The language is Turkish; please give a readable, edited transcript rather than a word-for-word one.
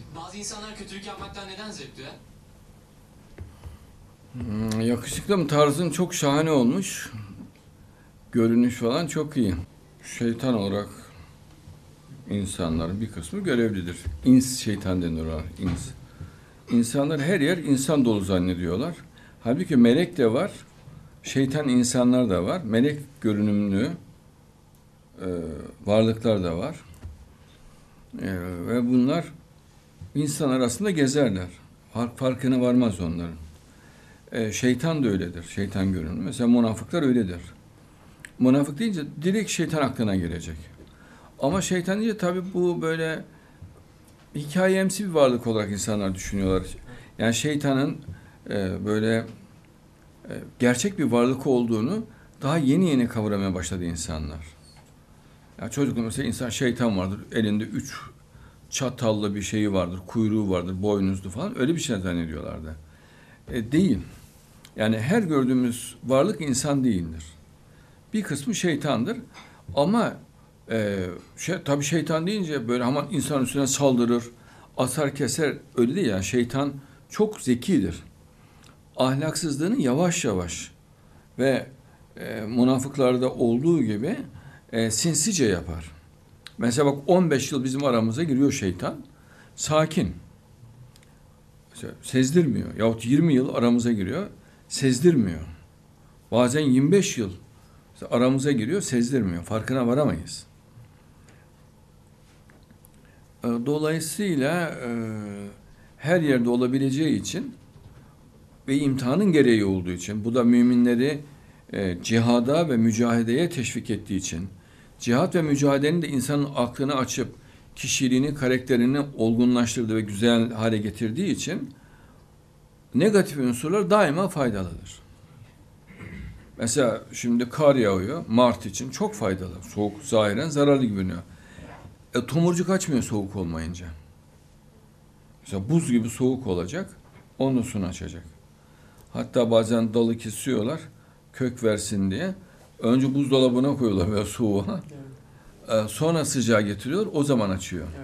Bazı insanlar kötülük yapmaktan neden zevk duyar? Yakışıklı mı? Tarzın çok şahane olmuş. Görünüş falan çok iyi. Şeytan olarak insanların bir kısmı görevlidir. İns şeytan denir ona. İns. İnsanlar her yer insan dolu zannediyorlar. Halbuki melek de var. Şeytan insanlar da var. Melek görünümlü varlıklar da var. Ve bunlar insan arasında gezerler. Farkına varmaz onların. Şeytan da öyledir. Şeytan görünümlü. Mesela münafıklar öyledir. Münafık deyince direkt şeytan aklına gelecek. Ama şeytan deyince tabii bu böyle hikayemsi bir varlık olarak insanlar düşünüyorlar. Yani şeytanın böyle gerçek bir varlık olduğunu daha yeni yeni kavramaya başladı insanlar. Ya çocukluğunda mesela insan şeytan vardır. Elinde 3 çatallı bir şeyi vardır. Kuyruğu vardır. Boynuzlu falan. Öyle bir şey zannediyorlardı. Değil. Yani her gördüğümüz varlık insan değildir. Bir kısmı şeytandır. Ama tabii şeytan deyince böyle hemen insan üstüne saldırır, asar keser, öyle değil yani. Şeytan çok zekidir. Ahlaksızlığını yavaş yavaş ve münafıklarda olduğu gibi sinsice yapar. Mesela bak 15 yıl bizim aramıza giriyor şeytan. Sakin. Mesela sezdirmiyor. Yahut 20 yıl aramıza giriyor. Sezdirmiyor. Bazen 25 yıl aramıza giriyor, sezdirmiyor. Farkına varamayız. Dolayısıyla her yerde olabileceği için ve imtihanın gereği olduğu için, bu da müminleri cihada ve mücadeleye teşvik ettiği için, cihat ve mücadelenin de insanın aklını açıp kişiliğini, karakterini olgunlaştırdığı ve güzel hale getirdiği için negatif unsurlar daima faydalıdır. Mesela şimdi kar yağıyor, Mart için çok faydalı. Soğuk zahiren zararlı görünüyor. Tomurcuk açmıyor soğuk olmayınca. Mesela buz gibi soğuk olacak, onun sunu açacak. Hatta bazen dalı kesiyorlar, kök versin diye. Önce buzdolabına koyuyorlar veya soğuğa. Sonra sıcağı getiriyor, o zaman açıyor.